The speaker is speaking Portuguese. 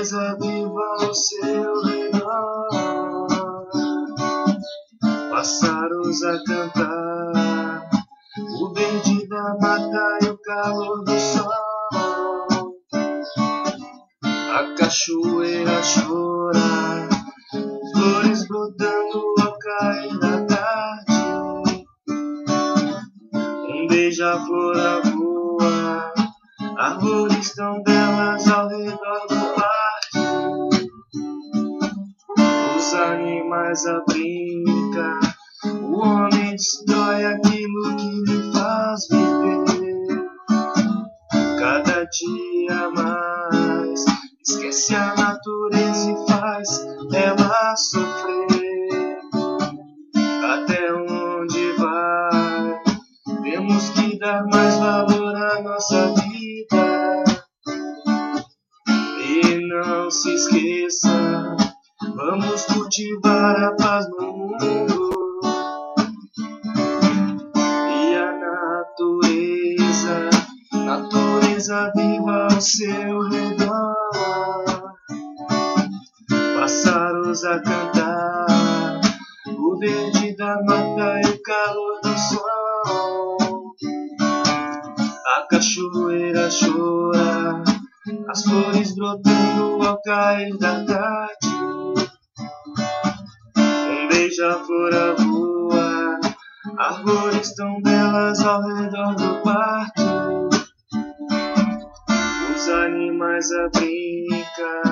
natureza viva ao seu redor, pássaros a cantar, o verde da mata e o calor do sol, a cachoeira chora, flores brotando ao cair da tarde, um beija-flor a voa, árvores tão belas ao redor do parque, os animais a brincar, o homem destrói aquilo que lhe faz viver. Cada dia mais esquece a natureza e faz ela sofrer. Até onde vai? Temos que dar mais valor à nossa vida. E não se esqueça, vamos cultivar a paz no mundo. E a natureza viva ao seu redor, pássaros a cantar, o verde da mata e o calor do sol, a cachoeira chora, as flores brotando ao cair da tarde, um beija-flor a voa, árvores tão belas ao redor do parque, os animais a brincar,